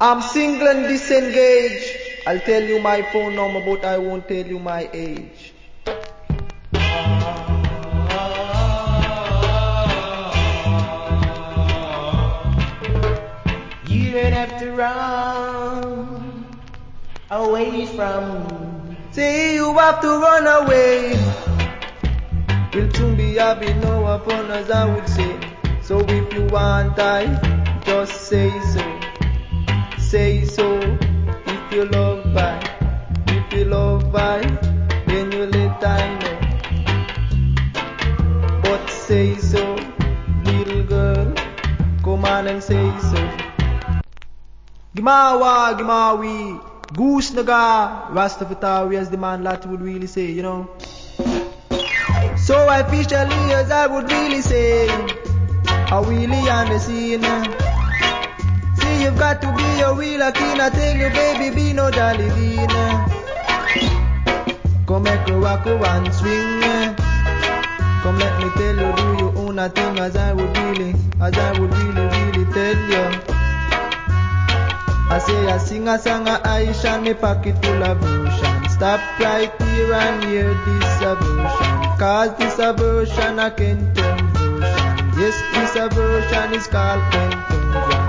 I'm single and disengaged. I'll tell you my phone number, but I won't tell you my age. You don't have to run away from. Say you have to run away. We'll soon be having no fun, as I would say. So if you want, I just say so. Say so. If you love I, if you love I, then you let I know. But say so, little girl, come on and say so. Gimawa, Gimawi, Goose Naga, Rastafari, as the man Lat would really say, you know. So officially, as I would really say, I really on the scene. See, you've got to be a real king. I tell you, baby, be no jolly bean. Come make a rock and swing. Come let me tell you, do you own a thing as I would really tell you. I say I sing a song of Aisha, me pocket full of version. Stop right here and hear this version. Cause this version I can turn version. Yes, this version is called confusion.